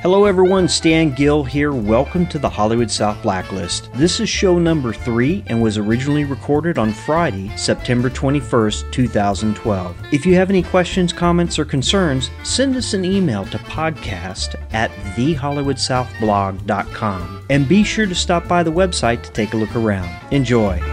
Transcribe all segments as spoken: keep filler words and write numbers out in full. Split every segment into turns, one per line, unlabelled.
Hello everyone, Stan Gill here. Welcome to the Hollywood South Blacklist. This is show number three and was originally recorded on Friday, September twenty-first, two thousand twelve. If you have any questions, comments, or concerns, send us an email to podcast at the hollywood south blog dot com. And be sure to stop by the website to take a look around. Enjoy.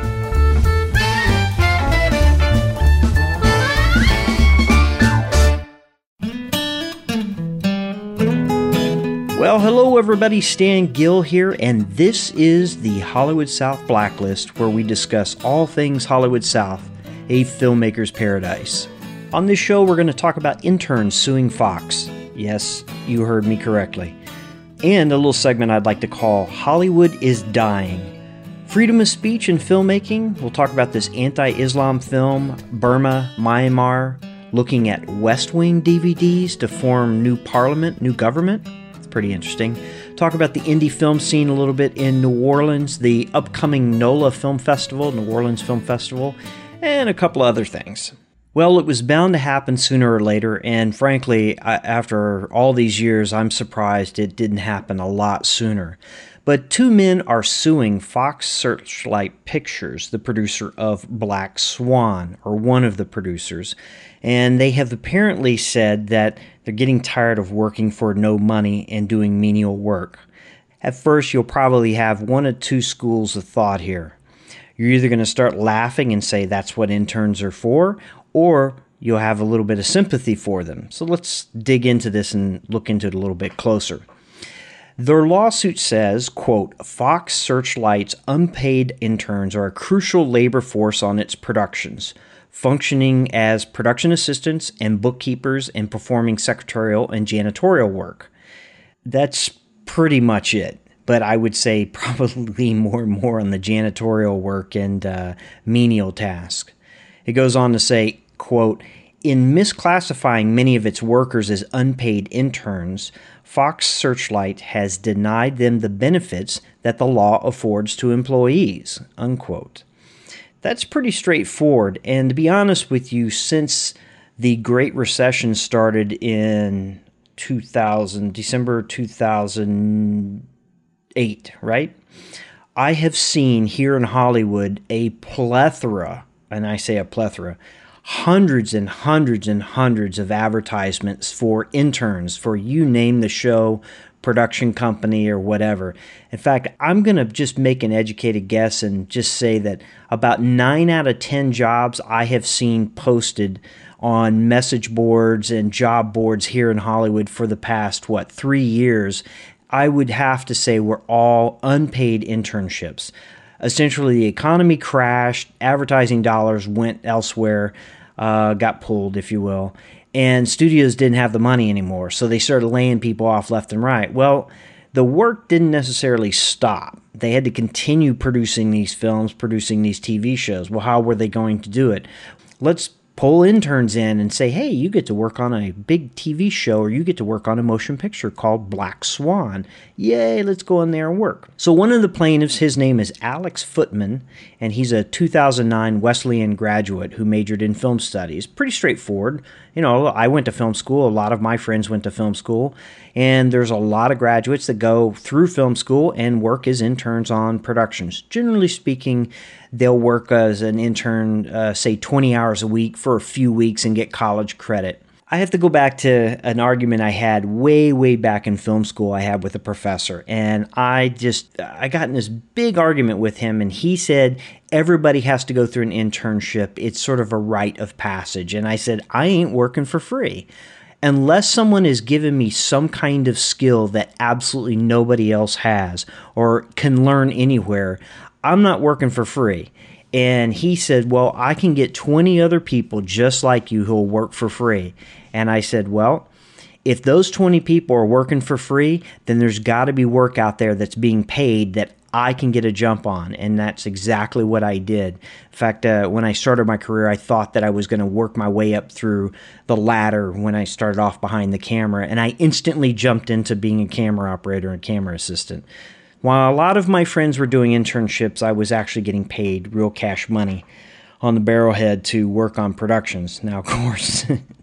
Well, hello everybody, Stan Gill here, and this is the Hollywood South Blacklist, where we discuss all things Hollywood South, a filmmaker's paradise. On this show, we're going to talk about interns suing Fox. Yes, you heard me correctly. And a little segment I'd like to call Hollywood is Dying. Freedom of speech and filmmaking. We'll talk about this anti-Islam film, Burma, Myanmar, looking at West Wing D V Ds to form new parliament, new government. Pretty interesting. Talk about the indie film scene a little bit in New Orleans, the upcoming NOLA Film Festival, New Orleans Film Festival, and a couple other things. Well, it was bound to happen sooner or later, and frankly, I, after all these years, I'm surprised it didn't happen a lot sooner. But two men are suing Fox Searchlight Pictures, the producer of Black Swan, or one of the producers, and they have apparently said that they're getting tired of working for no money and doing menial work. At first, you'll probably have one of two schools of thought here. You're either going to start laughing and say that's what interns are for, or you'll have a little bit of sympathy for them. So let's dig into this and look into it a little bit closer. Their lawsuit says, quote, Fox Searchlight's unpaid interns are a crucial labor force on its productions, functioning as production assistants and bookkeepers and performing secretarial and janitorial work. That's pretty much it. But I would say probably more and more on the janitorial work and uh, menial tasks. It goes on to say, quote, in misclassifying many of its workers as unpaid interns, Fox Searchlight has denied them the benefits that the law affords to employees, unquote. That's pretty straightforward, and to be honest with you, since the Great Recession started in two thousand, December two thousand eight, right? I have seen here in Hollywood a plethora, and I say a plethora, hundreds and hundreds and hundreds of advertisements for interns, for you name the show, production company, or whatever. In fact, I'm going to just make an educated guess and just say that about nine out of ten jobs I have seen posted on message boards and job boards here in Hollywood for the past, what, three years, I would have to say were all unpaid internships. Essentially, the economy crashed, advertising dollars went elsewhere, uh, got pulled, if you will, and studios didn't have the money anymore, so they started laying people off left and right. Well, the work didn't necessarily stop. They had to continue producing these films, producing these T V shows. Well, how were they going to do it? Let's pull interns in and say, hey, you get to work on a big T V show, or you get to work on a motion picture called Black Swan. Yay, let's go in there and work. So one of the plaintiffs, his name is Alex Footman, and he's a two thousand nine Wesleyan graduate who majored in film studies. Pretty straightforward. You know, I went to film school. A lot of my friends went to film school, and there's a lot of graduates that go through film school and work as interns on productions. Generally speaking, they'll work as an intern, uh, say, twenty hours a week for a few weeks and get college credit. I have to go back to an argument I had way, way back in film school I had with a professor. And I just, I got in this big argument with him, and he said everybody has to go through an internship. It's sort of a rite of passage. And I said, I ain't working for free. Unless someone is giving me some kind of skill that absolutely nobody else has or can learn anywhere, I'm not working for free. And he said, well, I can get twenty other people just like you who will work for free. And I said, well, if those twenty people are working for free, then there's got to be work out there that's being paid that I can get a jump on. And that's exactly what I did. In fact, uh, when I started my career, I thought that I was going to work my way up through the ladder when I started off behind the camera. And I instantly jumped into being a camera operator and camera assistant. While a lot of my friends were doing internships, I was actually getting paid real cash money on the barrelhead to work on productions. Now, of course,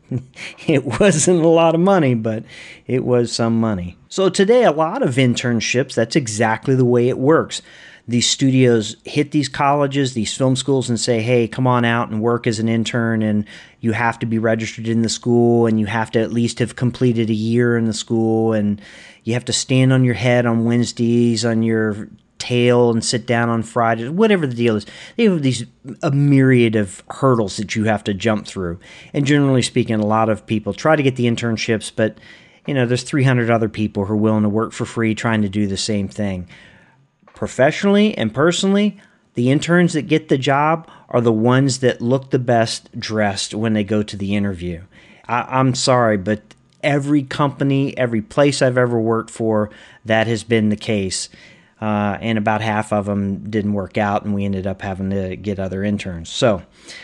It wasn't a lot of money, but it was some money. So today, a lot of internships, that's exactly the way it works. These studios hit these colleges, these film schools, and say, hey, come on out and work as an intern, and you have to be registered in the school, and you have to at least have completed a year in the school, and you have to stand on your head on Wednesdays, on your tail, and sit down on Fridays, whatever the deal is. They have these a myriad of hurdles that you have to jump through. And generally speaking, a lot of people try to get the internships, but you know, there's three hundred other people who are willing to work for free trying to do the same thing. Professionally and personally, the interns that get the job are the ones that look the best dressed when they go to the interview. I, I'm sorry, but every company, every place I've ever worked for, that has been the case. Uh, and about half of them didn't work out, and we ended up having to get other interns. So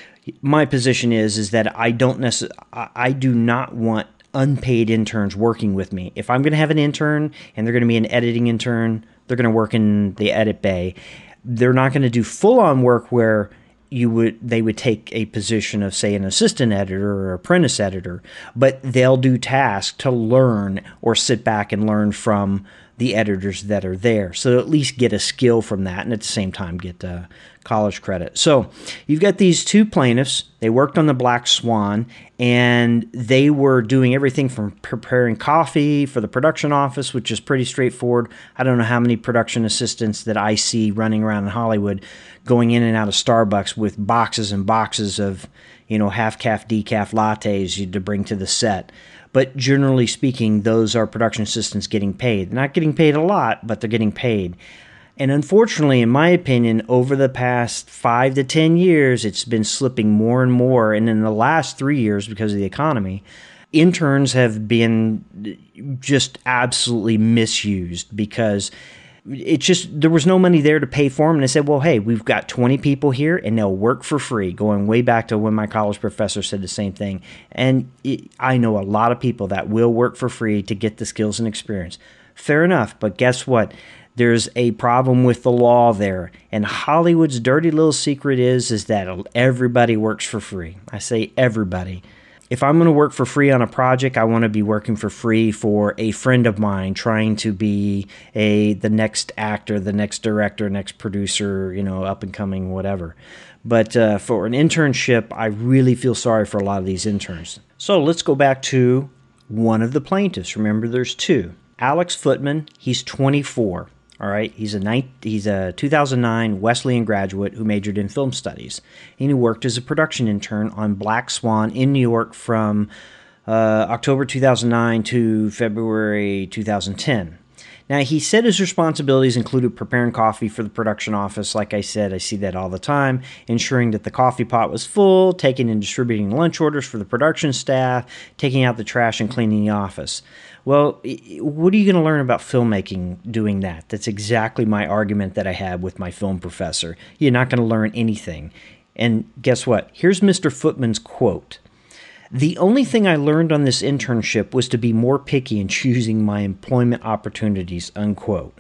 my position is, is that I don't necessarily, I do not want unpaid interns working with me. If I'm going to have an intern and they're going to be an editing intern, they're going to work in the edit bay. They're not going to do full-on work where you would they would take a position of, say, an assistant editor or apprentice editor, but they'll do tasks to learn or sit back and learn from the editors that are there. So at least get a skill from that, and at the same time get uh, college credit. So you've got these two plaintiffs. They worked on the Black Swan, and they were doing everything from preparing coffee for the production office, which is pretty straightforward. I don't know how many production assistants that I see running around in Hollywood going in and out of Starbucks with boxes and boxes of, you know, half-calf, decaf lattes to bring to the set. But generally speaking, those are production assistants getting paid. They're not getting paid a lot, but they're getting paid. And unfortunately, in my opinion, over the past five to ten years, it's been slipping more and more. And in the last three years, because of the economy, interns have been just absolutely misused because it's just, there was no money there to pay for them. And they said, well, hey, we've got twenty people here and they'll work for free, going way back to when my college professor said the same thing. And it, I know a lot of people that will work for free to get the skills and experience. Fair enough. But guess what? There's a problem with the law there. And Hollywood's dirty little secret is, is that everybody works for free. I say everybody. If I'm going to work for free on a project, I want to be working for free for a friend of mine trying to be a the next actor, the next director, next producer, you know, up and coming, whatever. But uh, for an internship, I really feel sorry for a lot of these interns. So let's go back to one of the plaintiffs. Remember, there's two. Alex Footman, he's twenty-four. All right, he's a ni- he's a two thousand nine Wesleyan graduate who majored in film studies, and he worked as a production intern on Black Swan in New York from uh, October two thousand nine to February two thousand ten. Now, he said his responsibilities included preparing coffee for the production office. Like I said, I see that all the time, ensuring that the coffee pot was full, taking and distributing lunch orders for the production staff, taking out the trash, and cleaning the office. Well, what are you going to learn about filmmaking doing that? That's exactly my argument that I had with my film professor. You're not going to learn anything. And guess what? Here's Mister Footman's quote. "The only thing I learned on this internship was to be more picky in choosing my employment opportunities," unquote.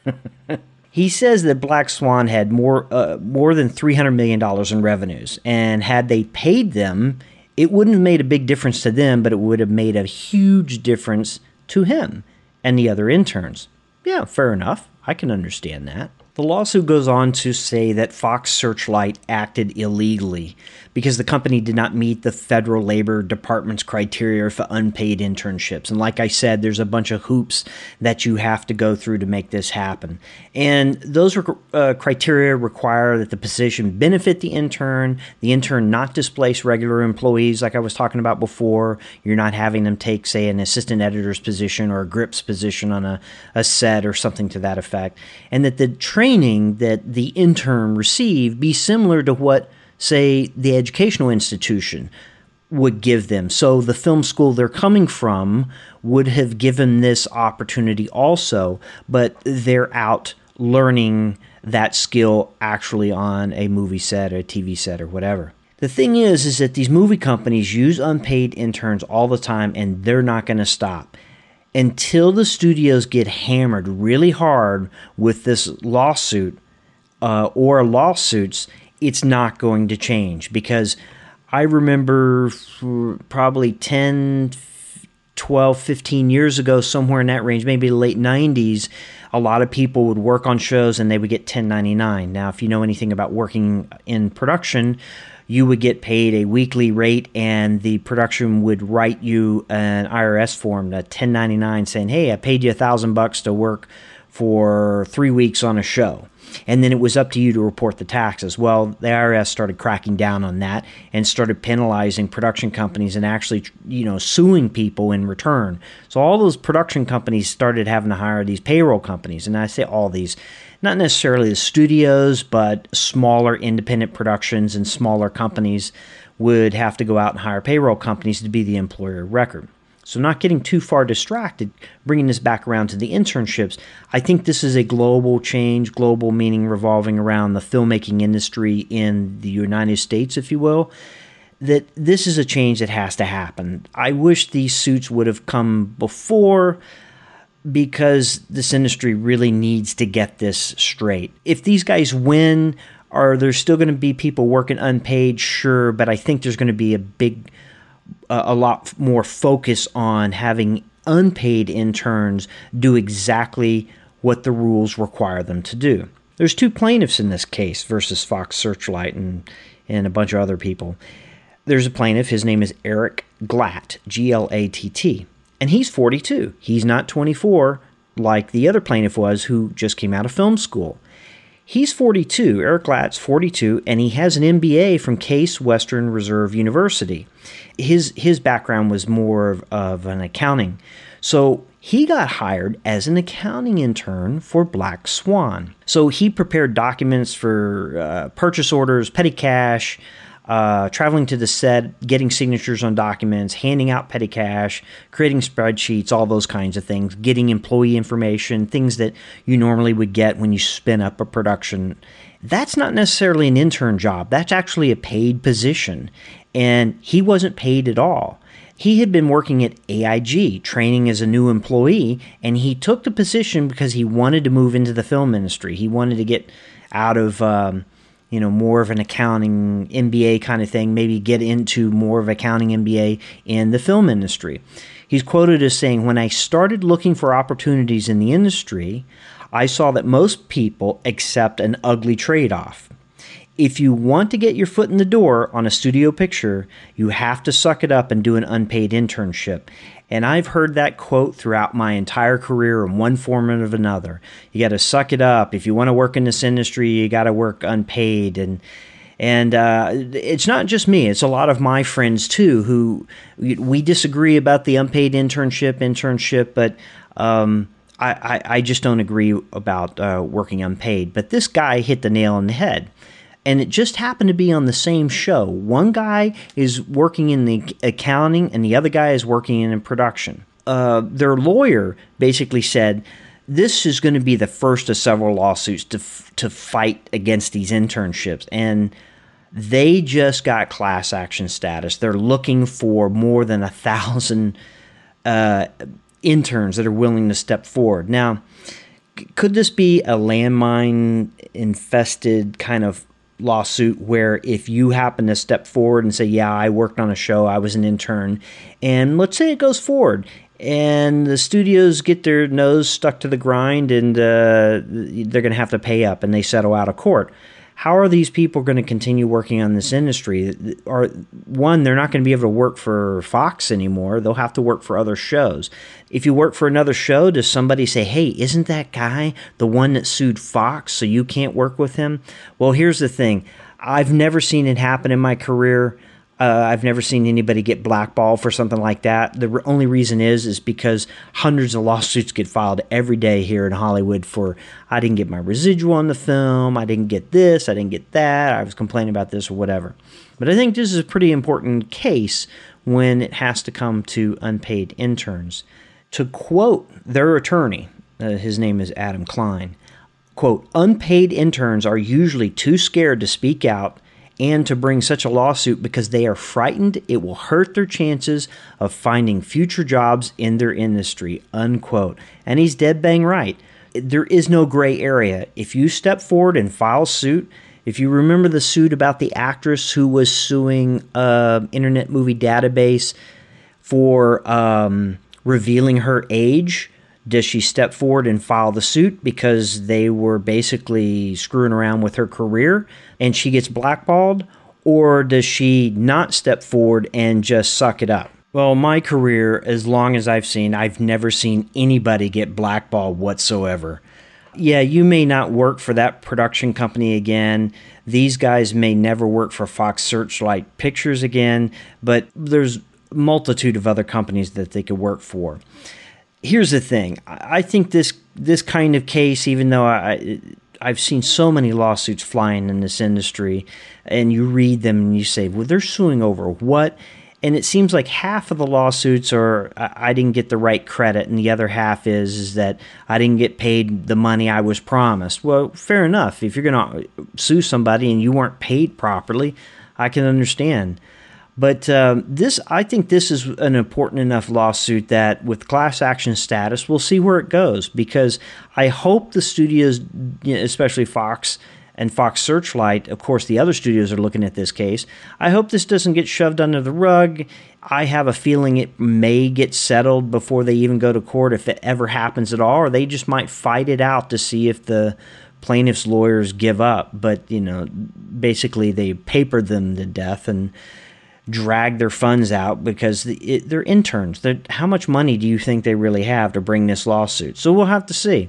He says that Black Swan had more uh, more than three hundred million dollars in revenues, and had they paid them, it wouldn't have made a big difference to them, but it would have made a huge difference to him and the other interns. Yeah, fair enough. I can understand that. The lawsuit goes on to say that Fox Searchlight acted illegally because the company did not meet the federal labor department's criteria for unpaid internships. And like I said, there's a bunch of hoops that you have to go through to make this happen. And those uh, criteria require that the position benefit the intern, the intern not displace regular employees like I was talking about before. You're not having them take, say, an assistant editor's position or a grips position on a, a set or something to that effect. And that the training that the intern received be similar to what, say, the educational institution would give them. So the film school they're coming from would have given this opportunity also, but they're out learning that skill actually on a movie set or a T V set or whatever. The thing is, is that these movie companies use unpaid interns all the time, and they're not going to stop. Until the studios get hammered really hard with this lawsuit uh, or lawsuits, it's not going to change, because I remember probably ten, twelve, fifteen years ago, somewhere in that range, maybe the late nineties, a lot of people would work on shows and they would get ten ninety-nine. Now, if you know anything about working in production, you would get paid a weekly rate, and the production would write you an I R S form, a ten ninety-nine, saying, hey, I paid you a thousand bucks to work for three weeks on a show. And then it was up to you to report the taxes. Well, the I R S started cracking down on that and started penalizing production companies and actually, you know, suing people in return. So all those production companies started having to hire these payroll companies. And I say all these, not necessarily the studios, but smaller independent productions and smaller companies would have to go out and hire payroll companies to be the employer of record. So not getting too far distracted, bringing this back around to the internships, I think this is a global change, global meaning revolving around the filmmaking industry in the United States, if you will, that this is a change that has to happen. I wish these suits would have come before, because this industry really needs to get this straight. If these guys win, are there still going to be people working unpaid? Sure, but I think there's going to be a big a lot more focus on having unpaid interns do exactly what the rules require them to do. There's two plaintiffs in this case versus Fox Searchlight and, and a bunch of other people. There's a plaintiff, his name is Eric Glatt, G L A T T, and he's forty-two. He's not twenty-four like the other plaintiff was, who just came out of film school. He's forty-two, Eric Glatt's forty-two, and he has an M B A from Case Western Reserve University. His his background was more of, of an accounting. So he got hired as an accounting intern for Black Swan. So he prepared documents for uh, purchase orders, petty cash, uh, traveling to the set, getting signatures on documents, handing out petty cash, creating spreadsheets, all those kinds of things, getting employee information, things that you normally would get when you spin up a production. That's not necessarily an intern job. That's actually a paid position. And he wasn't paid at all. He had been working at A I G, training as a new employee, and he took the position because he wanted to move into the film industry. He wanted to get out of um, you know, more of an accounting M B A kind of thing, maybe get into more of accounting M B A in the film industry. He's quoted as saying, "When I started looking for opportunities in the industry, I saw that most people accept an ugly trade-off. If you want to get your foot in the door on a studio picture, you have to suck it up and do an unpaid internship." And I've heard that quote throughout my entire career in one form or another. You got to suck it up. If you want to work in this industry, you got to work unpaid. And and uh, it's not just me. It's a lot of my friends, too, who we disagree about the unpaid internship, internship, but um, I, I, I just don't agree about uh, working unpaid. But this guy hit the nail on the head. And it just happened to be on the same show. One guy is working in the accounting and the other guy is working in production. Uh, their lawyer basically said, this is going to be the first of several lawsuits to f- to fight against these internships. And they just got class action status. They're looking for more than a thousand uh, interns that are willing to step forward. Now, c- could this be a landmine-infested kind of lawsuit where if you happen to step forward and say, yeah, I worked on a show, I was an intern, and let's say it goes forward and the studios get their nose stuck to the grind and uh, they're going to have to pay up and they settle out of court. How are these people going to continue working on this industry? Are, one, they're not going to be able to work for Fox anymore. They'll have to work for other shows. If you work for another show, does somebody say, hey, isn't that guy the one that sued Fox, so you can't work with him? Well, here's the thing. I've never seen it happen in my career. Uh, I've never seen anybody get blackballed for something like that. The re- only reason is is because hundreds of lawsuits get filed every day here in Hollywood for, I didn't get my residual on the film, I didn't get this, I didn't get that, I was complaining about this or whatever. But I think this is a pretty important case when it has to come to unpaid interns. To quote their attorney, uh, his name is Adam Klein, quote, "Unpaid interns are usually too scared to speak out and to bring such a lawsuit because they are frightened it will hurt their chances of finding future jobs in their industry," unquote. And he's dead bang right. There is no gray area. If you step forward and file suit, If you remember the suit about the actress who was suing uh, Internet Movie Database for um, revealing her age, does she step forward and file the suit because they were basically screwing around with her career and she gets blackballed? Or does she not step forward and just suck it up? Well, my career, as long as I've seen, I've never seen anybody get blackballed whatsoever. Yeah, you may not work for that production company again. These guys may never work for Fox Searchlight Pictures again, but there's a multitude of other companies that they could work for. Here's the thing. I think this this kind of case, even though I, I've seen so many lawsuits flying in this industry, and you read them and you say, well, they're suing over what? And it seems like half of the lawsuits are I didn't get the right credit, and the other half is, is that I didn't get paid the money I was promised. Well, fair enough. If you're going to sue somebody and you weren't paid properly, I can understand. But um, this, I think this is an important enough lawsuit that with class action status, we'll see where it goes, because I hope the studios, especially Fox and Fox Searchlight, of course, the other studios are looking at this case. I hope this doesn't get shoved under the rug. I have a feeling it may get settled before they even go to court, if it ever happens at all, or they just might fight it out to see if the plaintiff's lawyers give up. But, you know, basically they papered them to death and drag their funds out because the, it, they're interns. They're, how much money do you think they really have to bring this lawsuit? So we'll have to see.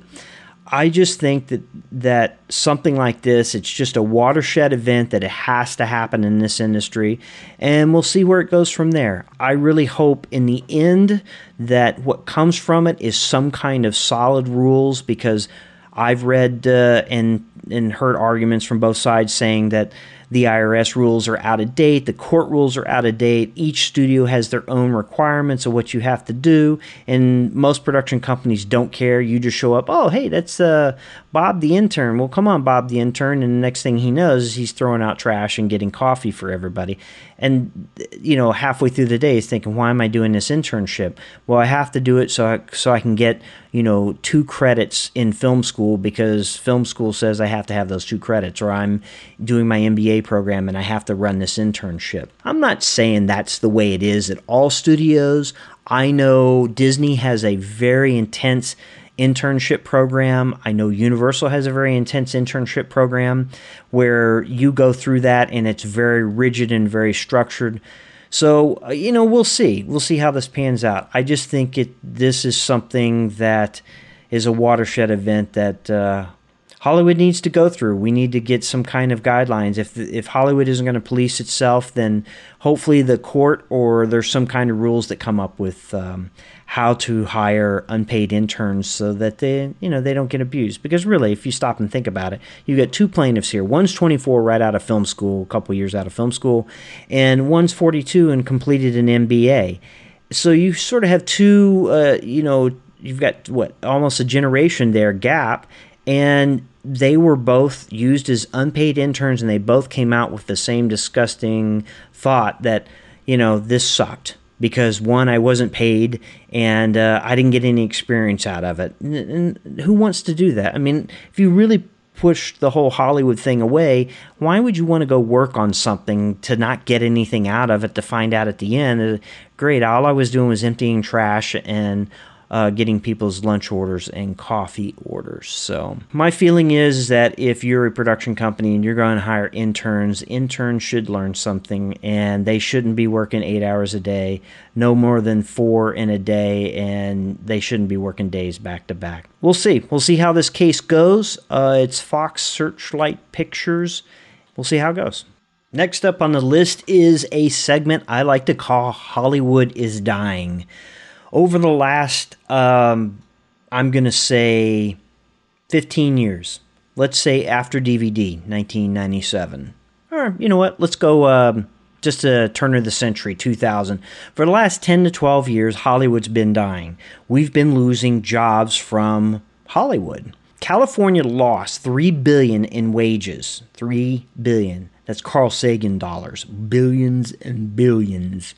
I just think that that something like this, it's just a watershed event, that it has to happen in this industry, and we'll see where it goes from there. I really hope in the end that what comes from it is some kind of solid rules, because I've read uh, and and heard arguments from both sides saying that the I R S rules are out of date, the court rules are out of date, each studio has their own requirements of what you have to do, and most production companies don't care. You just show up, oh, hey, that's uh, Bob the intern. Well, come on, Bob the intern, and the next thing he knows is he's throwing out trash and getting coffee for everybody. And, you know, halfway through the day he's thinking, why am I doing this internship? Well, I have to do it so I, so I can get, you know, two credits in film school, because film school says I have to have those two credits, or I'm doing my M B A program and I have to run this internship. I'm not saying that's the way it is at all studios. I know Disney has a very intense internship program. I know Universal has a very intense internship program where you go through that and it's very rigid and very structured. So, uh, you know, we'll see. We'll see how this pans out. I just think it. This is something that is a watershed event that uh, Hollywood needs to go through. We need to get some kind of guidelines. If if Hollywood isn't going to police itself, then hopefully the court, or there's some kind of rules that come up with um, how to hire unpaid interns so that they, you know, they don't get abused. Because really, if you stop and think about it, you got two plaintiffs here. One's twenty-four, right out of film school, a couple years out of film school, and one's forty-two and completed an M B A. So you sort of have two, uh, you know, you've got what, almost a generation there gap, and they were both used as unpaid interns, and they both came out with the same disgusting thought that, you know, this sucked. Because, one, I wasn't paid, and uh, I didn't get any experience out of it. And, and who wants to do that? I mean, if you really push the whole Hollywood thing away, why would you want to go work on something to not get anything out of it, to find out at the end, uh, great, all I was doing was emptying trash and uh, getting people's lunch orders and coffee orders. So my feeling is that if you're a production company and you're going to hire interns, interns should learn something, and they shouldn't be working eight hours a day, no more than four in a day, and they shouldn't be working days back to back. We'll see. We'll see how this case goes. Uh, it's Fox Searchlight Pictures. We'll see how it goes. Next up on the list is a segment I like to call Hollywood is Dying. Over the last, um, I'm going to say, fifteen years, let's say after D V D, nineteen ninety-seven. Or, you know what, let's go um, just to turn of the century, two thousand. For the last ten to twelve years, Hollywood's been dying. We've been losing jobs from Hollywood. California lost three billion dollars in wages. three billion dollars. That's Carl Sagan dollars. Billions and billions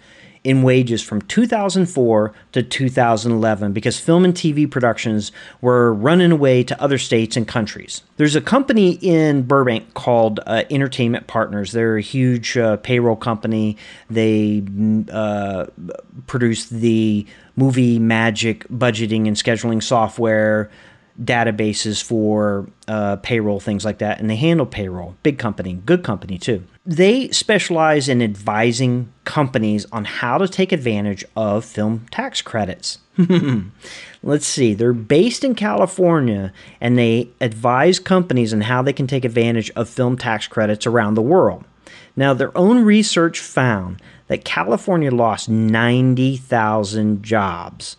in wages from two thousand four to two thousand eleven because film and T V productions were running away to other states and countries. There's a company in Burbank called uh, Entertainment Partners. They're a huge uh, payroll company. They uh, produce the movie magic budgeting and scheduling software, databases for uh, payroll, things like that, and they handle payroll. Big company, good company too. They specialize in advising companies on how to take advantage of film tax credits. Let's see, they're based in California, and they advise companies on how they can take advantage of film tax credits around the world. Now, their own research found that California lost ninety thousand jobs.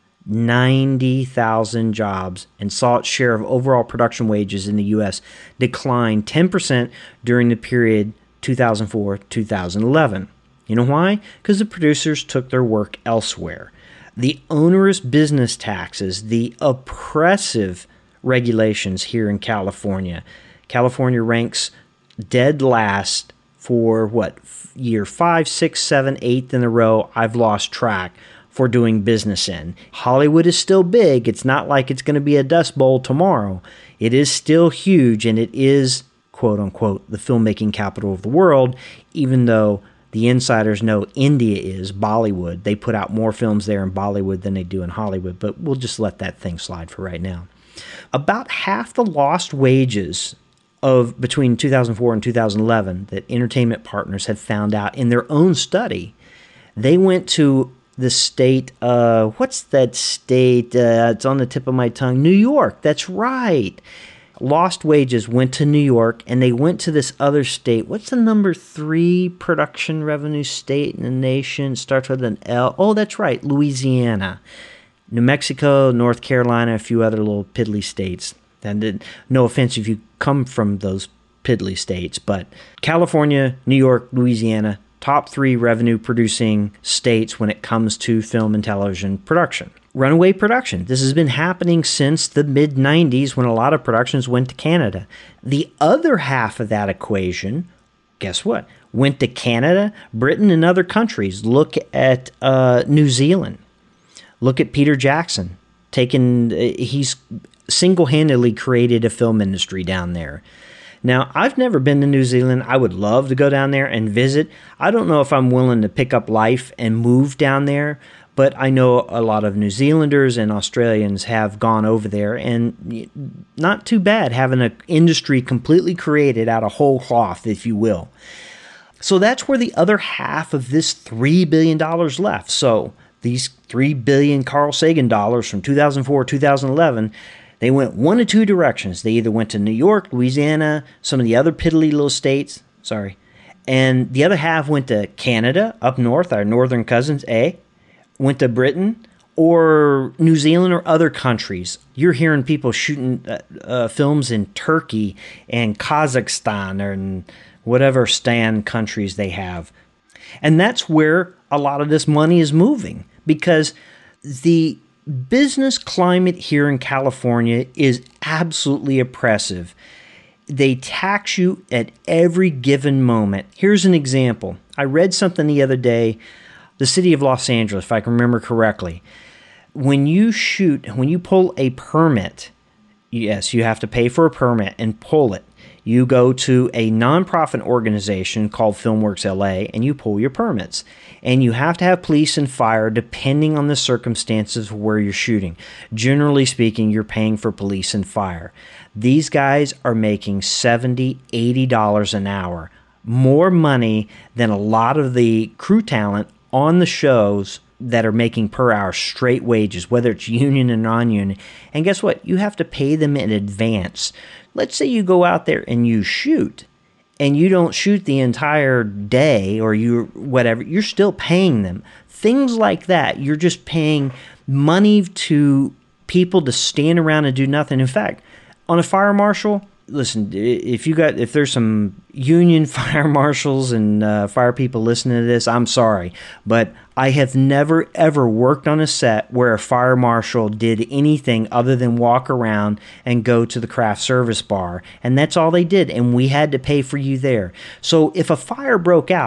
ninety thousand jobs, and saw its share of overall production wages in the U S decline ten percent during the period two thousand four to two thousand eleven. You know why? Because the producers took their work elsewhere. The onerous business taxes, the oppressive regulations here in California. California ranks dead last for what, year five, six, seven, eighth in a row. I've lost track for doing business in. Hollywood is still big. It's not like it's going to be a Dust Bowl tomorrow. It is still huge, and it is, quote unquote, the filmmaking capital of the world, even though the insiders know India is, Bollywood. They put out more films there in Bollywood than they do in Hollywood, but we'll just let that thing slide for right now. About half the lost wages of between two thousand four and two thousand eleven that Entertainment Partners had found out in their own study, they went to the state, uh, what's that state? Uh, it's on the tip of my tongue. New York. That's right. Lost wages went to New York, and they went to this other state. What's the number three production revenue state in the nation? Starts with an L. Oh, that's right. Louisiana. New Mexico, North Carolina, a few other little piddly states. And no offense if you come from those piddly states, but California, New York, Louisiana, top three revenue producing states when it comes to film and television production. Runaway production. This has been happening since the mid nineties when a lot of productions went to Canada. The other half of that equation, guess what? Went to Canada, Britain, and other countries. Look at uh, New Zealand. Look at Peter Jackson. Taken, he's single-handedly created a film industry down there. Now, I've never been to New Zealand. I would love to go down there and visit. I don't know if I'm willing to pick up life and move down there, but I know a lot of New Zealanders and Australians have gone over there, and not too bad having an industry completely created out of whole cloth, if you will. So that's where the other half of this three billion dollars left. So these three billion dollars Carl Sagan dollars from two thousand four to two thousand eleven, they went one of two directions. They either went to New York, Louisiana, some of the other piddly little states, sorry, and the other half went to Canada, up north, our northern cousins, eh? Went to Britain, or New Zealand, or other countries. You're hearing people shooting uh, uh, films in Turkey and Kazakhstan and whatever Stan countries they have. And that's where a lot of this money is moving, because the business climate here in California is absolutely oppressive. They tax you at every given moment. Here's an example. I read something the other day. The city of Los Angeles, if I can remember correctly, when you shoot, when you pull a permit, yes, you have to pay for a permit and pull it. You go to a nonprofit organization called FilmWorks L A and you pull your permits. And you have to have police and fire depending on the circumstances of where you're shooting. Generally speaking, you're paying for police and fire. These guys are making seventy dollars, eighty dollars an hour. More money than a lot of the crew talent on the shows that are making per hour straight wages, whether it's union or non-union. And guess what? You have to pay them in advance. Let's say you go out there and you shoot, and you don't shoot the entire day or you whatever, you're still paying them. Things like that, you're just paying money to people to stand around and do nothing. In fact, on a fire marshal, listen, if you got if there's some union fire marshals and uh, fire people listening to this, I'm sorry, but I have never ever worked on a set where a fire marshal did anything other than walk around and go to the craft service bar, and that's all they did, and we had to pay for you there. So if a fire broke out,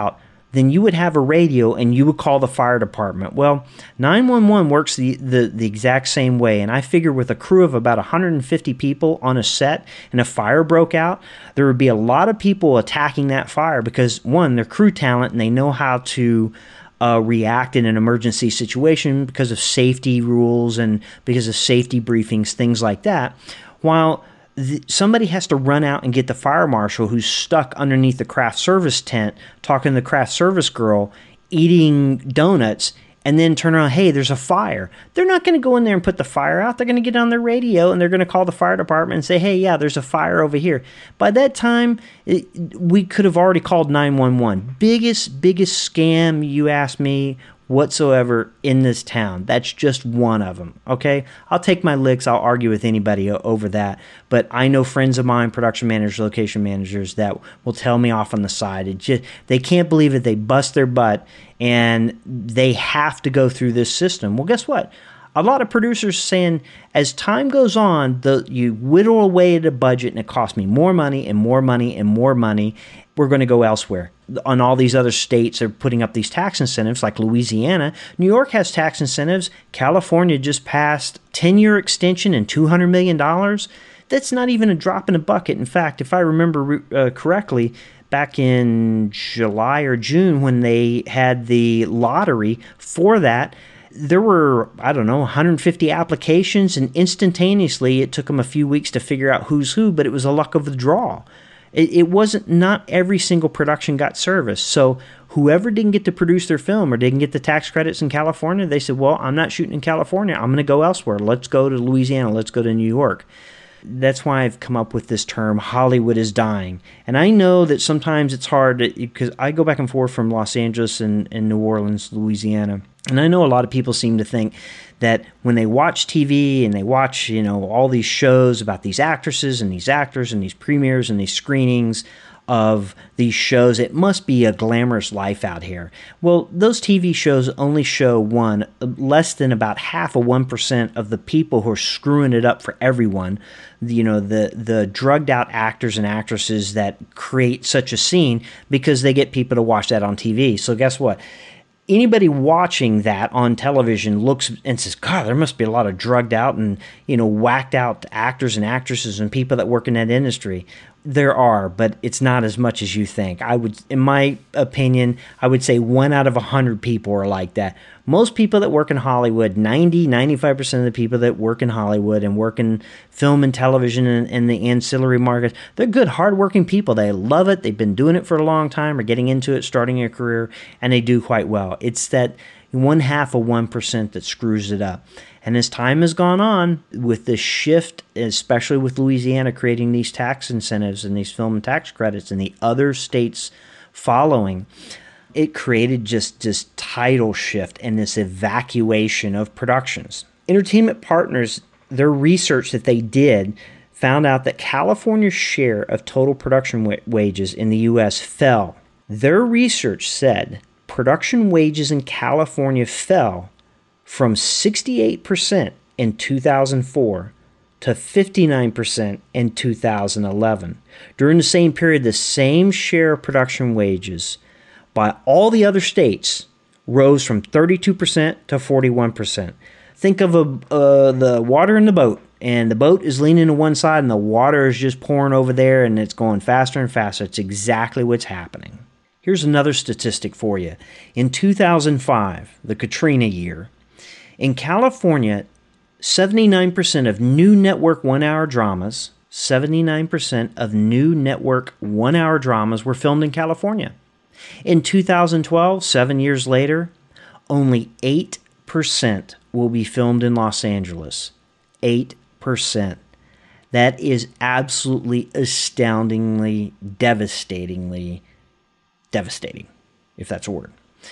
then you would have a radio and you would call the fire department. Well, nine one one works the, the, the exact same way. And I figure with a crew of about one hundred fifty people on a set and a fire broke out, there would be a lot of people attacking that fire because, one, they're crew talent and they know how to uh, react in an emergency situation because of safety rules and because of safety briefings, things like that. While The, somebody has to run out and get the fire marshal who's stuck underneath the craft service tent talking to the craft service girl eating donuts and then turn around, hey, there's a fire. They're not going to go in there and put the fire out. They're going to get on their radio and they're going to call the fire department and say, hey, yeah, there's a fire over here. By that time, it, we could have already called nine one one. Biggest, biggest scam, you ask me, whatsoever in this town. That's just one of them, okay? I'll take my licks. I'll argue with anybody o- over that. But I know friends of mine, production managers, location managers, that will tell me off on the side. It just they can't believe it. They bust their butt, and they have to go through this system. Well, guess what? A lot of producers saying, as time goes on, the you whittle away at a budget, and it costs me more money and more money and more money. We're going to go elsewhere. On all these other states are putting up these tax incentives like Louisiana. New York has tax incentives. California just passed ten-year extension and two hundred million dollars. That's not even a drop in a bucket. In fact, if I remember uh, correctly, back in July or June when they had the lottery for that, there were, I don't know, one hundred fifty applications, and instantaneously it took them a few weeks to figure out who's who, but it was a luck of the draw. It, it wasn't, not every single production got service. So whoever didn't get to produce their film or didn't get the tax credits in California, they said, well, I'm not shooting in California. I'm going to go elsewhere. Let's go to Louisiana. Let's go to New York. That's why I've come up with this term, Hollywood is dying. And I know that sometimes it's hard because I go back and forth from Los Angeles and, and New Orleans, Louisiana. And I know a lot of people seem to think that when they watch T V and they watch, you know, all these shows about these actresses and these actors and these premieres and these screenings of these shows, it must be a glamorous life out here. Well, those T V shows only show, one, less than about half of one percent of the people who are screwing it up for everyone. You know, the, the drugged out actors and actresses that create such a scene because they get people to watch that on T V. So guess what? Anybody watching that on television looks and says, God, there must be a lot of drugged out and, you know, whacked out actors and actresses and people that work in that industry. There are, but it's not as much as you think. I would, in my opinion, I would say one out of a hundred people are like that. Most people that work in Hollywood, ninety, ninety-five percent of the people that work in Hollywood and work in film and television and, and the ancillary markets, they're good, hardworking people. They love it. They've been doing it for a long time or getting into it, starting a career, and they do quite well. It's that one half of one percent that screws it up. And as time has gone on with this shift, especially with Louisiana creating these tax incentives and these film tax credits and the other states following, it created just this tidal shift and this evacuation of productions. Entertainment Partners, their research that they did found out that California's share of total production wa- wages in the U S fell. Their research said production wages in California fell from sixty-eight percent in two thousand four to fifty-nine percent in two thousand eleven. During the same period, the same share of production wages by all the other states rose from thirty-two percent to forty-one percent. Think of a, uh, the water in the boat, and the boat is leaning to one side and the water is just pouring over there and it's going faster and faster. It's exactly what's happening. Here's another statistic for you. In two thousand five, the Katrina year, in California, seventy-nine percent of new network one-hour dramas, seventy-nine percent of new network one-hour dramas were filmed in California. In two thousand twelve, seven years later, only eight percent will be filmed in Los Angeles. eight percent. That is absolutely astoundingly, devastatingly devastating, if that's a word.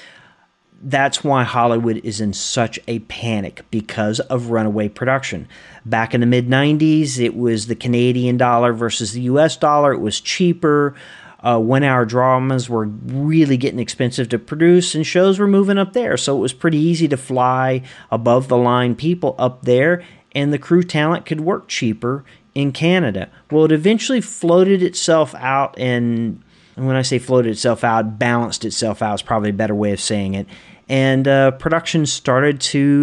That's why Hollywood is in such a panic because of runaway production. Back in the mid nineties, it was the Canadian dollar versus the U S dollar. It was cheaper. Uh, one-hour dramas were really getting expensive to produce, and shows were moving up there. So it was pretty easy to fly above-the-line people up there, and the crew talent could work cheaper in Canada. Well, it eventually floated itself out and And when I say floated itself out, balanced itself out is probably a better way of saying it. And uh, production started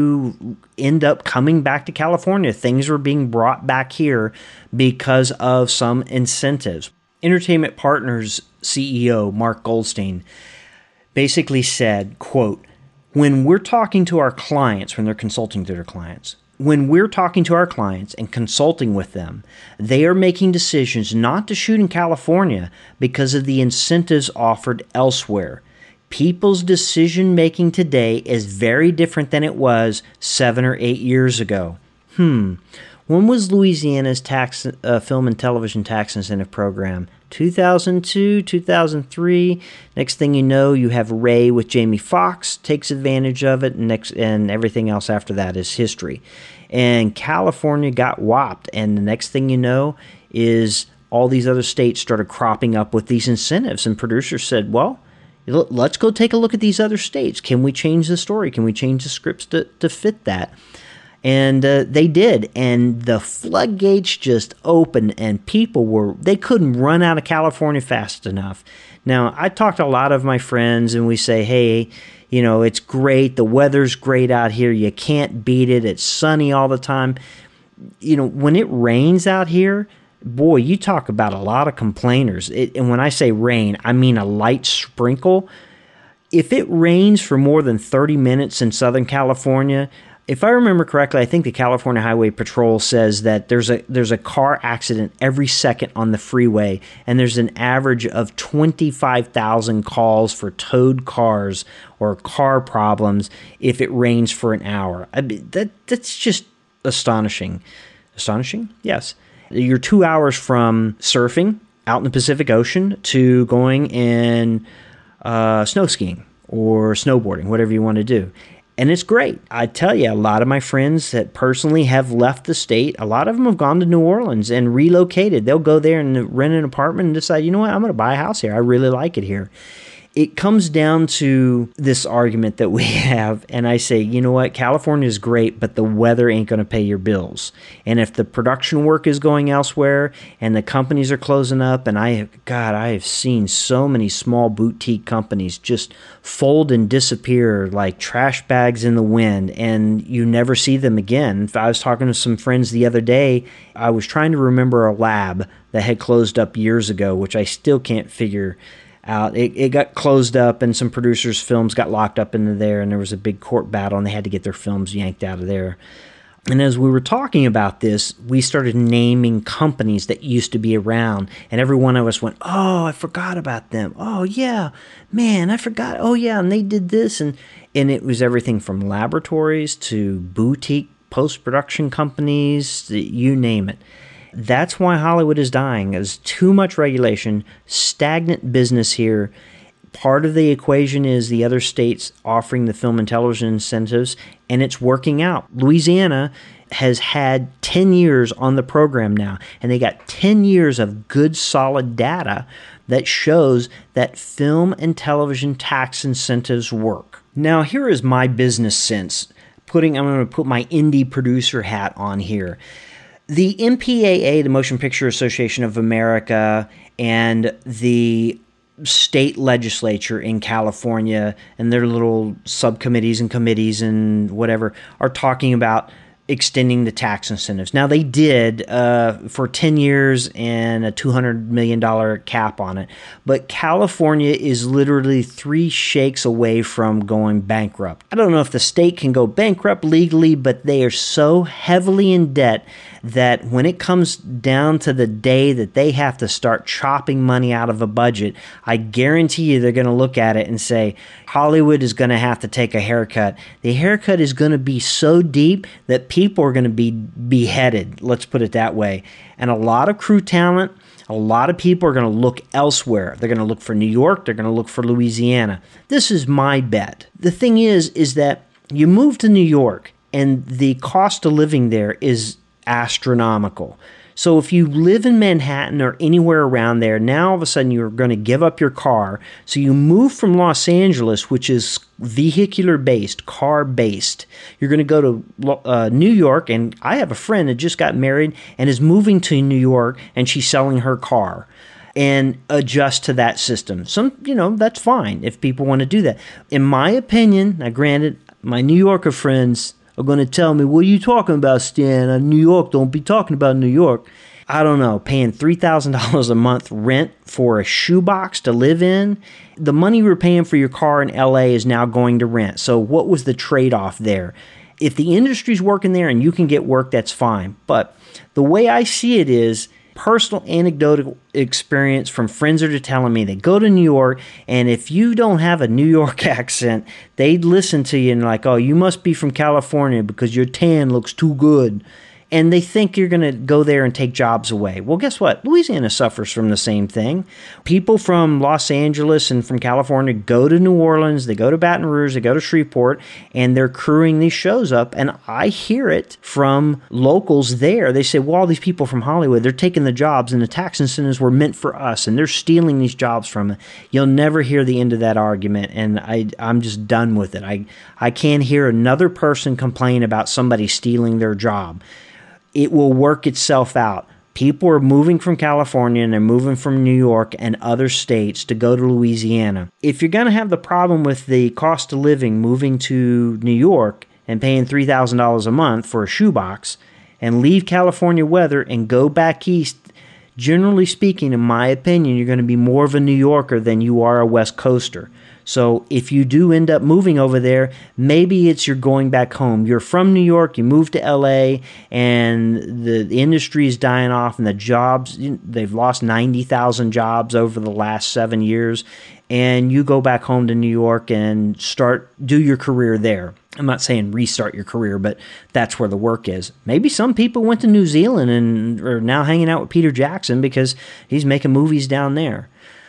to end up coming back to California. Things were being brought back here because of some incentives. Entertainment Partners C E O Mark Goldstein basically said, quote, when we're talking to our clients, when they're consulting to their clients, when we're talking to our clients and consulting with them, they are making decisions not to shoot in California because of the incentives offered elsewhere. People's decision-making today is very different than it was seven or eight years ago. Hmm. When was Louisiana's tax, uh, film and television tax incentive program? two thousand two, two thousand three. Next thing you know, you have Ray with Jamie Foxx takes advantage of it, and next and everything else after that is history. And California got whopped, and the next thing you know is all these other states started cropping up with these incentives, and producers said, well, let's go take a look at these other states. Can we change the story? Can we change the scripts to, to fit that? And uh, they did, and the floodgates just opened, and people were, they couldn't run out of California fast enough. Now, I talked to a lot of my friends, and we say, hey, you know, it's great, the weather's great out here, you can't beat it, it's sunny all the time. You know, when it rains out here, boy, you talk about a lot of complainers. It, and when I say rain, I mean a light sprinkle. If it rains for more than thirty minutes in Southern California, if I remember correctly, I think the California Highway Patrol says that there's a there's a car accident every second on the freeway, and there's an average of twenty-five thousand calls for towed cars or car problems if it rains for an hour. I mean, that that's just astonishing. Astonishing? Yes. You're two hours from surfing out in the Pacific Ocean to going and uh, snow skiing or snowboarding, whatever you want to do. And it's great. I tell you, a lot of my friends that personally have left the state, a lot of them have gone to New Orleans and relocated. They'll go there and rent an apartment and decide, you know what, I'm going to buy a house here. I really like it here. It comes down to this argument that we have, and I say, you know what, California is great, but the weather ain't going to pay your bills. And if the production work is going elsewhere and the companies are closing up, and I have, God, I have seen so many small boutique companies just fold and disappear like trash bags in the wind, and you never see them again. I was talking to some friends the other day. I was trying to remember a lab that had closed up years ago, which I still can't figure out. It, it got closed up, and some producers' films got locked up into there, and there was a big court battle, and they had to get their films yanked out of there. And as we were talking about this, we started naming companies that used to be around, and every one of us went, oh, I forgot about them. Oh, yeah, man, I forgot. Oh, yeah, and they did this. And, and it was everything from laboratories to boutique post-production companies, you name it. That's why Hollywood is dying. There's too much regulation, stagnant business here. Part of the equation is the other states offering the film and television incentives, and it's working out. Louisiana has had ten years on the program now, and they got ten years of good, solid data that shows that film and television tax incentives work. Now, here is my business sense. Putting, I'm going to put my indie producer hat on here. The M P A A, the Motion Picture Association of America, and the state legislature in California and their little subcommittees and committees and whatever are talking about extending the tax incentives. Now, they did uh, for ten years and a two hundred million dollars cap on it, but California is literally three shakes away from going bankrupt. I don't know if the state can go bankrupt legally, but they are so heavily in debt that when it comes down to the day that they have to start chopping money out of a budget, I guarantee you they're going to look at it and say, Hollywood is going to have to take a haircut. The haircut is going to be so deep that people are going to be beheaded, let's put it that way. And a lot of crew talent, a lot of people are going to look elsewhere. They're going to look for New York. They're going to look for Louisiana. This is my bet. The thing is, is that you move to New York and the cost of living there is astronomical. So if you live in Manhattan or anywhere around there, now all of a sudden you're going to give up your car. So you move from Los Angeles, which is vehicular-based, car-based. You're going to go to uh, New York, and I have a friend that just got married and is moving to New York, and she's selling her car. and adjust to that system. Some, you know, that's fine if people want to do that. In my opinion, now granted, my New Yorker friends are going to tell me, what are you talking about, Stan? Uh, New York, don't be talking about New York. I don't know, paying three thousand dollars a month rent for a shoebox to live in. The money we're paying for your car in L A is now going to rent. So what was the trade-off there? If the industry's working there and you can get work, that's fine. But the way I see it is personal anecdotal experience from friends that are telling me they go to New York, and if you don't have a New York accent, they'd listen to you and like, oh, you must be from California because your tan looks too good. And they think you're going to go there and take jobs away. Well, guess what? Louisiana suffers from the same thing. People from Los Angeles and from California go to New Orleans, they go to Baton Rouge, they go to Shreveport, and they're crewing these shows up. And I hear it from locals there. They say, well, all these people from Hollywood, they're taking the jobs, and the tax incentives were meant for us, and they're stealing these jobs from it. You'll never hear the end of that argument, and I, I'm just done with it. I, I can't hear another person complain about somebody stealing their job. It will work itself out. People are moving from California and they're moving from New York and other states to go to Louisiana. If you're going to have the problem with the cost of living moving to New York and paying three thousand dollars a month for a shoebox and leave California weather and go back east, generally speaking, in my opinion, you're going to be more of a New Yorker than you are a West Coaster. So if you do end up moving over there, maybe it's you're going back home. You're from New York, you moved to L A, and the, the industry is dying off, and the jobs, they've lost ninety thousand jobs over the last seven years, and you go back home to New York and start, do your career there. I'm not saying restart your career, but that's where the work is. Maybe some people went to New Zealand and are now hanging out with Peter Jackson because he's making movies down there.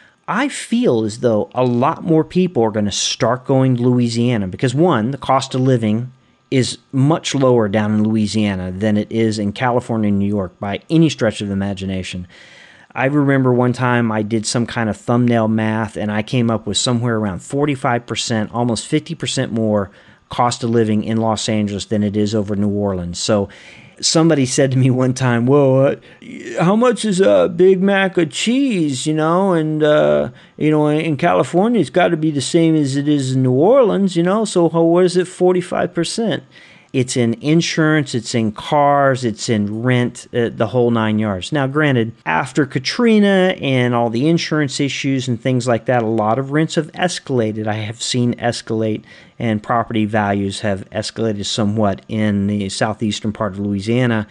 I feel as though a lot more people are going to start going to Louisiana because, one, the cost of living is much lower down in Louisiana than it is in California and New York by any stretch of the imagination. I remember one time I did some kind of thumbnail math, and I came up with somewhere around forty-five percent, almost fifty percent more cost of living in Los Angeles than it is over New Orleans. So somebody said to me one time, well, uh, how much is a Big Mac of cheese, you know, and, uh, you know, in California, it's got to be the same as it is in New Orleans, you know, so how, what is it, forty-five percent? It's in insurance, it's in cars, it's in rent, uh, the whole nine yards. Now, granted, after Katrina and all the insurance issues and things like that, a lot of rents have escalated. I have seen escalate, and property values have escalated somewhat in the southeastern part of Louisiana.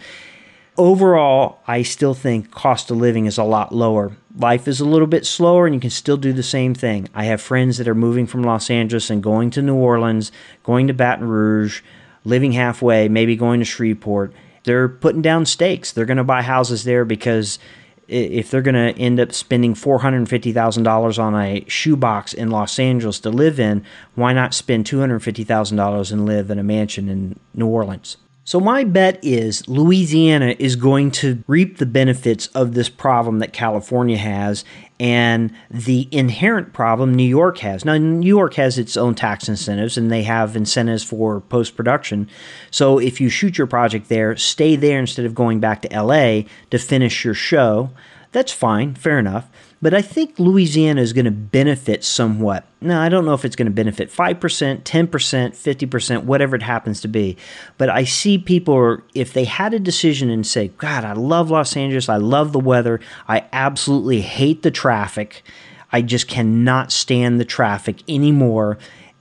Overall, I still think cost of living is a lot lower. Life is a little bit slower, and you can still do the same thing. I have friends that are moving from Los Angeles and going to New Orleans, going to Baton Rouge, living halfway, maybe going to Shreveport. They're putting down stakes. They're going to buy houses there because if they're going to end up spending four hundred fifty thousand dollars on a shoebox in Los Angeles to live in, why not spend two hundred fifty thousand dollars and live in a mansion in New Orleans? So my bet is Louisiana is going to reap the benefits of this problem that California has and the inherent problem New York has. Now, New York has its own tax incentives, and they have incentives for post-production. So if you shoot your project there, stay there instead of going back to L A to finish your show. That's fine, fair enough. But I think Louisiana is going to benefit somewhat. Now, I don't know if it's going to benefit five percent, ten percent, fifty percent, whatever it happens to be. But I see people, if they had a decision and say, God, I love Los Angeles, I love the weather, I absolutely hate the traffic, I just cannot stand the traffic anymore,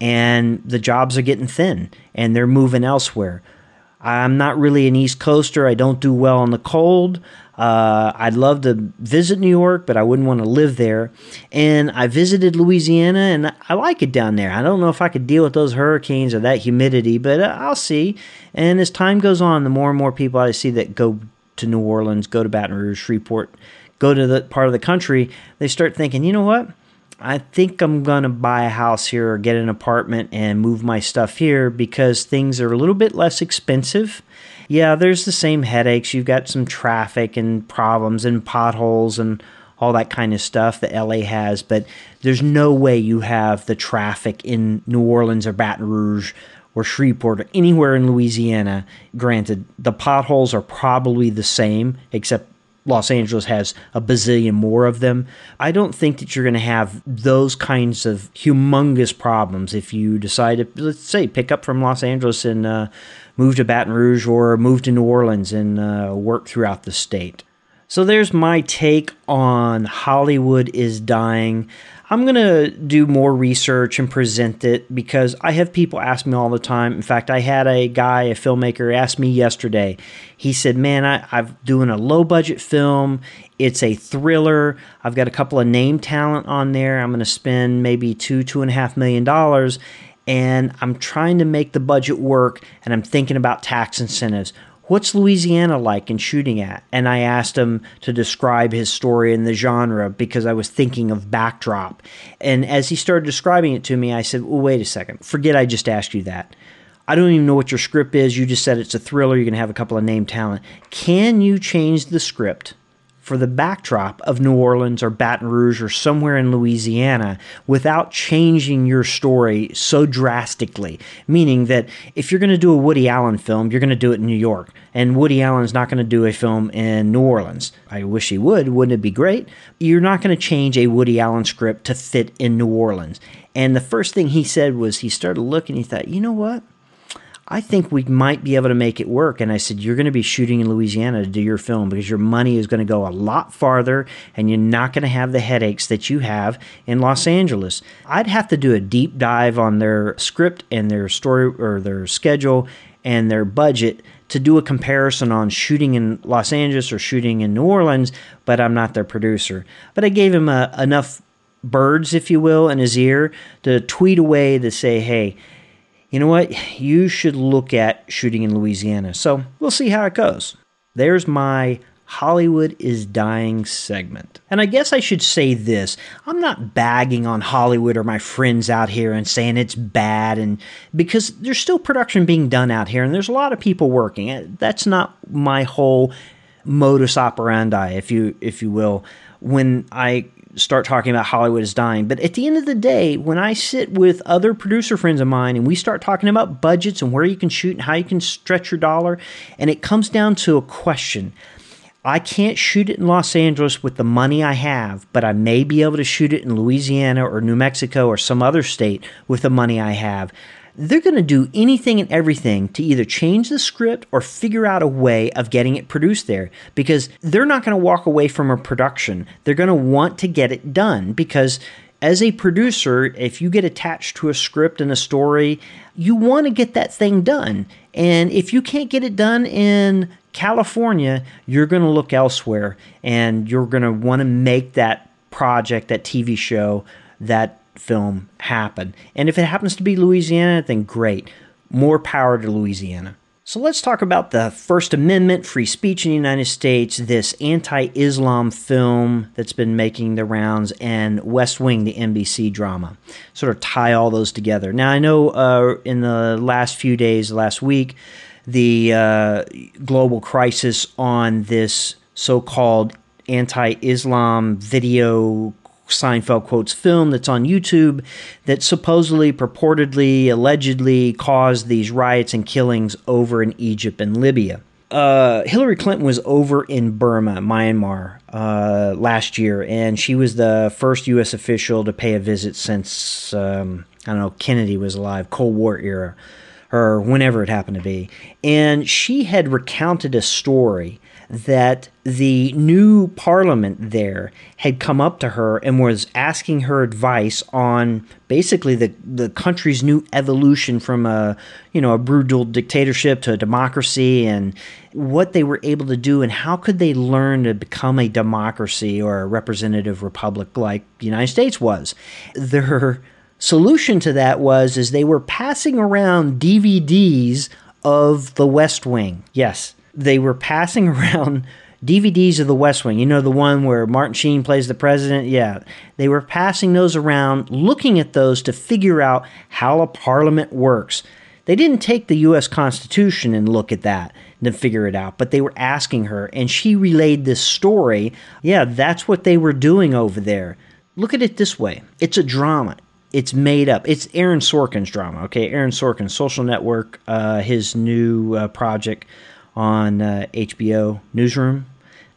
and the jobs are getting thin, and they're moving elsewhere. I'm not really an East Coaster. I don't do well in the cold. Uh, I'd love to visit New York, but I wouldn't want to live there. And I visited Louisiana, and I like it down there. I don't know if I could deal with those hurricanes or that humidity, but I'll see. And as time goes on, the more and more people I see that go to New Orleans, go to Baton Rouge, Shreveport, go to the part of the country, they start thinking, you know what? I think I'm going to buy a house here or get an apartment and move my stuff here because things are a little bit less expensive. Yeah, there's the same headaches. You've got some traffic and problems and potholes and all that kind of stuff that L A has, but there's no way you have the traffic in New Orleans or Baton Rouge or Shreveport or anywhere in Louisiana. Granted, the potholes are probably the same, except Los Angeles has a bazillion more of them. I don't think that you're going to have those kinds of humongous problems if you decide to, let's say, pick up from Los Angeles and uh, move to Baton Rouge or move to New Orleans and uh, work throughout the state. So there's my take on Hollywood is Dying. I'm going to do more research and present it because I have people ask me all the time. In fact, I had a guy, a filmmaker, ask me yesterday. He said, man, I, I'm doing a low-budget film. It's a thriller. I've got a couple of name talent on there. I'm going to spend maybe two, two and a half million dollars, and I'm trying to make the budget work, and I'm thinking about tax incentives. What's Louisiana like in shooting at? And I asked him to describe his story and the genre because I was thinking of backdrop. And as he started describing it to me, I said, well, wait a second. Forget I just asked you that. I don't even know what your script is. You just said it's a thriller. You're going to have a couple of name talent. Can you change the script for the backdrop of New Orleans or Baton Rouge or somewhere in Louisiana without changing your story so drastically? Meaning that if you're going to do a Woody Allen film, you're going to do it in New York. And Woody Allen's not going to do a film in New Orleans. I wish he would. Wouldn't it be great? You're not going to change a Woody Allen script to fit in New Orleans. And the first thing he said was he started looking, he thought, you know what? I think we might be able to make it work. And I said, you're going to be shooting in Louisiana to do your film because your money is going to go a lot farther and you're not going to have the headaches that you have in Los Angeles. I'd have to do a deep dive on their script and their story or their schedule and their budget to do a comparison on shooting in Los Angeles or shooting in New Orleans, but I'm not their producer. But I gave him a, enough birds, if you will, in his ear to tweet away to say, hey, you know what? You should look at shooting in Louisiana. So we'll see how it goes. There's my Hollywood is Dying segment. And I guess I should say this. I'm not bagging on Hollywood or my friends out here and saying it's bad, and because there's still production being done out here and there's a lot of people working. That's not my whole modus operandi, if you if you will, when I start talking about Hollywood is Dying. But at the end of the day, when I sit with other producer friends of mine and we start talking about budgets and where you can shoot and how you can stretch your dollar, and it comes down to a question. I can't shoot it in Los Angeles with the money I have, but I may be able to shoot it in Louisiana or New Mexico or some other state with the money I have. They're going to do anything and everything to either change the script or figure out a way of getting it produced there, because they're not going to walk away from a production. They're going to want to get it done because as a producer, if you get attached to a script and a story, you want to get that thing done. And if you can't get it done in California, you're going to look elsewhere and you're going to want to make that project, that T V show, that film happen. And if it happens to be Louisiana, then great. More power to Louisiana. So let's talk about the First Amendment, free speech in the United States, this anti-Islam film that's been making the rounds, and West Wing, the N B C drama. Sort of tie all those together. Now, I know uh, in the last few days, last week, the uh, global crisis on this so-called anti-Islam video Seinfeld quotes film that's on YouTube that supposedly, purportedly, allegedly caused these riots and killings over in Egypt and Libya. Uh, Hillary Clinton was over in Burma, Myanmar, uh, last year, and she was the first U S official to pay a visit since, um, I don't know, Kennedy was alive, Cold War era, or whenever it happened to be. And she had recounted a story that the new parliament there had come up to her and was asking her advice on basically the, the country's new evolution from a, you know, a brutal dictatorship to a democracy, and what they were able to do and how could they learn to become a democracy or a representative republic like the United States was. Their solution to that was is they were passing around D V Ds of The West Wing. Yes. They were passing around D V Ds of The West Wing. You know, the one where Martin Sheen plays the president? Yeah. They were passing those around, looking at those to figure out how a parliament works. They didn't take the U S Constitution and look at that and figure it out, but they were asking her, and she relayed this story. Yeah, that's what they were doing over there. Look at it this way. It's a drama. It's made up. It's Aaron Sorkin's drama, okay? Aaron Sorkin, Social Network, uh, his new uh, project on uh, H B O Newsroom.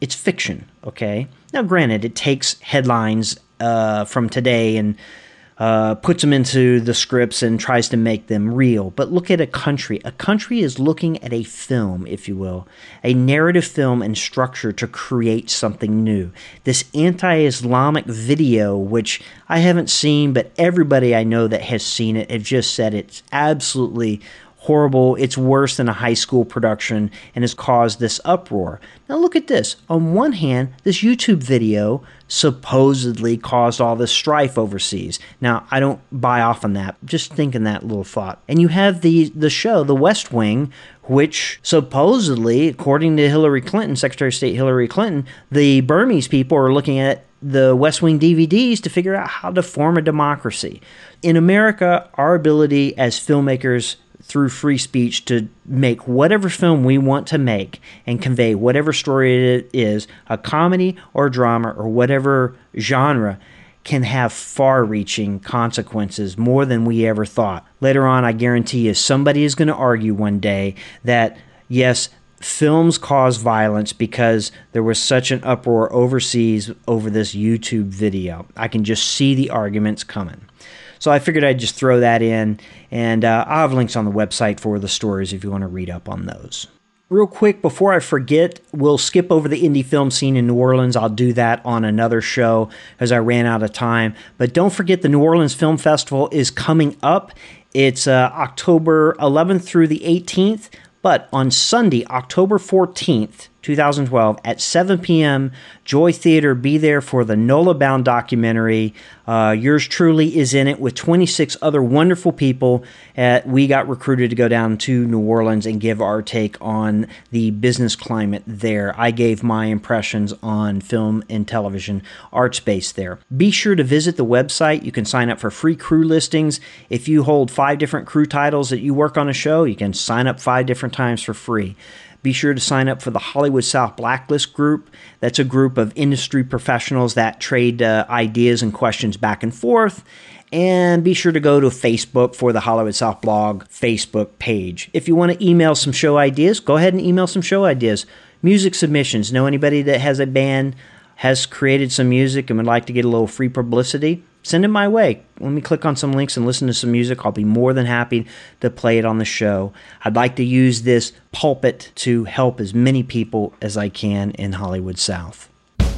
it's fiction, okay? Now, granted, it takes headlines uh, from today and uh, puts them into the scripts and tries to make them real. But look at a country. A country is looking at a film, if you will, a narrative film and structure to create something new. This anti-Islamic video, which I haven't seen, but everybody I know that has seen it have just said it's absolutely horrible. It's worse than a high school production and has caused this uproar. Now look at this. On one hand, this YouTube video supposedly caused all this strife overseas. Now, I don't buy off on that. Just thinking that little thought. And you have the, the show, The West Wing, which supposedly, according to Hillary Clinton, Secretary of State Hillary Clinton, the Burmese people are looking at the West Wing D V Ds to figure out how to form a democracy. In America, our ability as filmmakers through free speech to make whatever film we want to make and convey whatever story it is, a comedy or drama or whatever genre, can have far-reaching consequences, more than we ever thought. Later on, I guarantee you, somebody is going to argue one day that, yes, films cause violence because there was such an uproar overseas over this YouTube video. I can just see the arguments coming. So I figured I'd just throw that in, and uh, I'll have links on the website for the stories if you want to read up on those. Real quick, before I forget, we'll skip over the indie film scene in New Orleans. I'll do that on another show as I ran out of time. But don't forget, the New Orleans Film Festival is coming up. It's uh, October eleventh through the eighteenth, but on Sunday, October fourteenth, twenty twelve, at seven p.m., Joy Theater, be there for the Nola Bound documentary. Uh, yours truly is in it with twenty-six other wonderful people. Uh, we got recruited to go down to New Orleans and give our take on the business climate there. I gave my impressions on film and television art space there. Be sure to visit the website. You can sign up for free crew listings. If you hold five different crew titles that you work on a show, you can sign up five different times for free. Be sure to sign up for the Hollywood South Blacklist group. That's a group of industry professionals that trade uh, ideas and questions back and forth. And be sure to go to Facebook for the Hollywood South Blog Facebook page. If you want to email some show ideas, go ahead and email some show ideas. Music submissions. Know anybody that has a band, has created some music, and would like to get a little free publicity? Send it my way. Let me click on some links and listen to some music. I'll be more than happy to play it on the show. I'd like to use this pulpit to help as many people as I can in Hollywood South.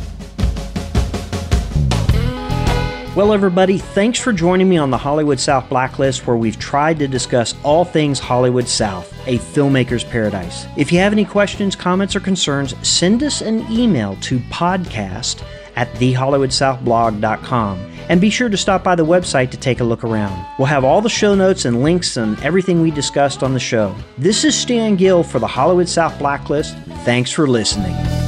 Well, everybody, thanks for joining me on the Hollywood South Blacklist, where we've tried to discuss all things Hollywood South, a filmmaker's paradise. If you have any questions, comments, or concerns, send us an email to podcast at the hollywood south blog dot com. And be sure to stop by the website to take a look around. We'll have all the show notes and links and everything we discussed on the show. This is Stan Gill for the Hollywood South Blacklist. Thanks for listening.